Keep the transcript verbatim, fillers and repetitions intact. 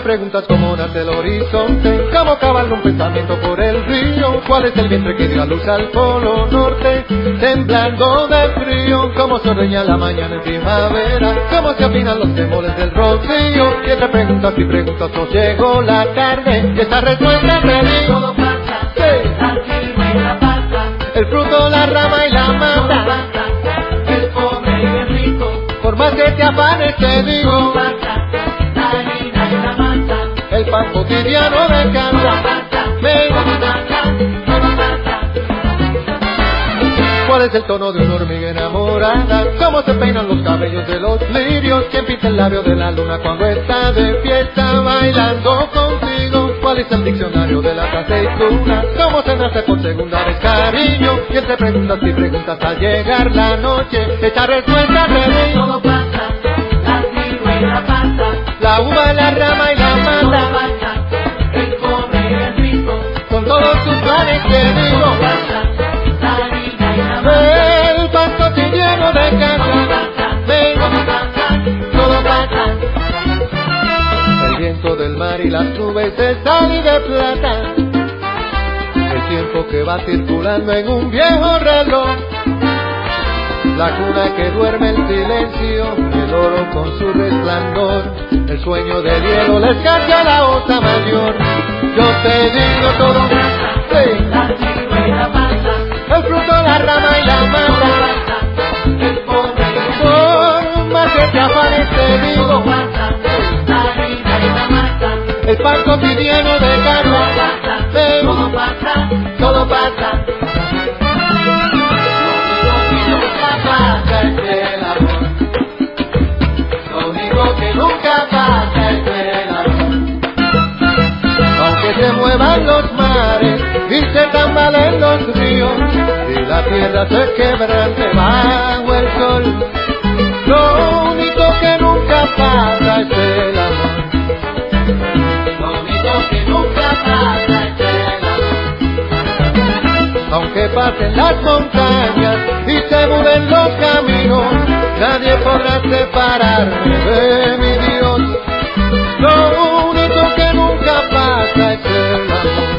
preguntas cómo nace el horizonte, cómo cabalga un pensamiento por el río, cuál es el vientre que dio a luz al polo norte, temblando de frío, cómo se ordeña la mañana en primavera, cómo se afinan los temores del rocío, y entre preguntas y preguntas nos llegó la tarde, y esta respuesta te digo. Todo pasa, Sí. la cima y la pasa, El fruto, la rama y la todo mata, pasa, el pobre y el rico, por más que te afanes te todo digo, pasa, la harina y la masa, el pan cotidiano de todo casa. pasa, Me- todo pasa, todo pasa. ¿Cuál es el tono de una hormiga enamorada? ¿Cómo se peinan los cabellos de los lirios? ¿Quién pinta el labio de la luna cuando está de fiesta bailando contigo? ¿Cuál es el diccionario de las aceitunas? ¿Cómo se nace por segunda vez cariño? Y entre preguntas y preguntas al llegar la noche, esta respuesta te digo. Todo pasa, la cima y la pasa, La uva, la rama y la todo mata, pasa, el pobre y el rico, con todos tus planes te todo digo. pasa, la harina y la masa, El pan cotidiano de todo casa. pasa, Me- todo pasa, todo pasa. El viento del mar y las nubes de sal y de plata, el tiempo que va circulando en un viejo reloj, la cuna que duerme en silencio, el oro con su resplandor, el sueño de hielo les cacha la osa mayor. Yo te digo todo, sí, La cima y la pasa, el fruto, la rama y la todo mata, pasa, el pobre y el rico, por más que te afanes te todo digo, pasa, la harina y la masa, el pan cotidiano de todo casa, pasa, me- todo pasa, todo pasa. lo único que nunca pasa es el amor, lo único que nunca pasa es el amor. Aunque se muevan los mares y se tambaleen los ríos y la tierra se quebrante bajo el sol, lo único que nunca pasa es el amor. Lo único que nunca pasa es el amor. Aunque pasen las montañas y se muden los caminos, nadie podrá separarme de mi Dios. Lo único que nunca pasa es el amor.